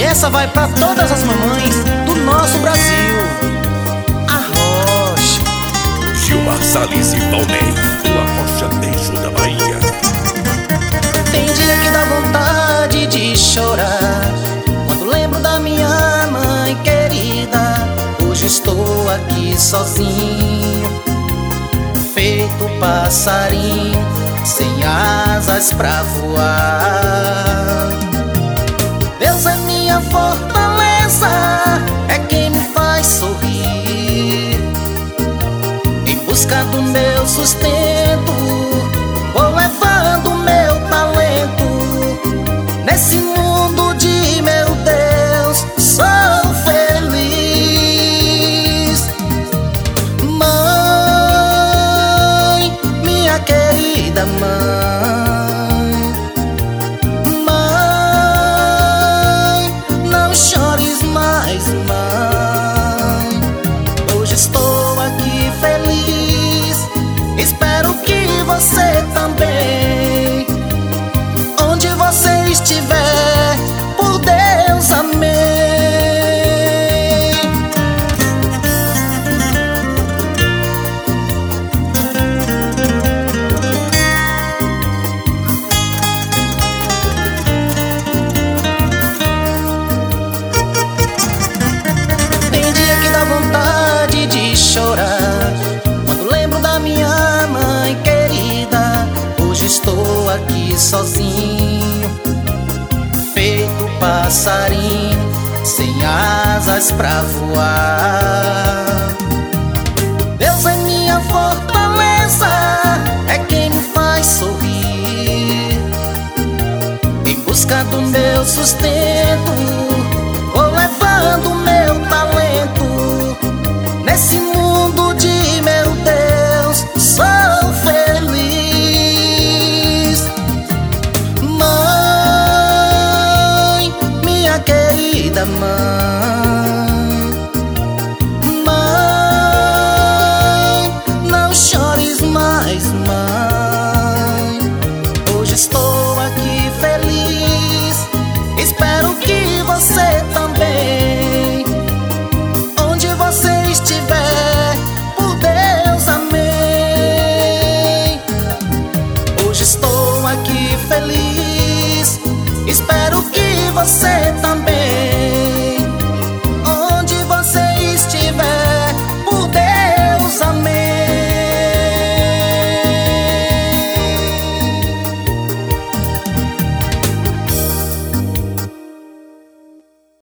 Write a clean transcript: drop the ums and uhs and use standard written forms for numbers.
essa vai pra todas as mamães do nosso Brasil. Arrocha. Gilmar Salles e Valnei, o arrochadejo da Bahia. Tem dia que dá vontade de chorar quando lembro da minha mãe querida. Hoje estou aqui sozinho, feito passarinho, sem asas pra voar. Deus é minha fortaleza, é quem me faz sorrir. Em busca do meu sustento, vou levando meu talento. Nesse mundo de meu Deus, sou feliz. Mãe, minha querida mãe, mãe, não chores mais, mãe. Hoje estou aqui feliz, espero que você também. Onde você estiver, por Deus, amém. Tem dia que dá vontade de chorar quando lembro da minha mãe querida. Hoje estou aqui sozinho, feito passarinho, sem asas pra voar. Deus é minha fortaleza, é quem me faz sorrir. Em busca do meu sustento, vou levando meu talento. Nesse mundo de meu Deus, sou feliz. Mãe, minha querida mãe, mãe, não chores mais, mãe. Hoje estou aqui feliz, espero que você também. Onde você estiver, por Deus, amém. Hoje estou aqui feliz, espero que você também.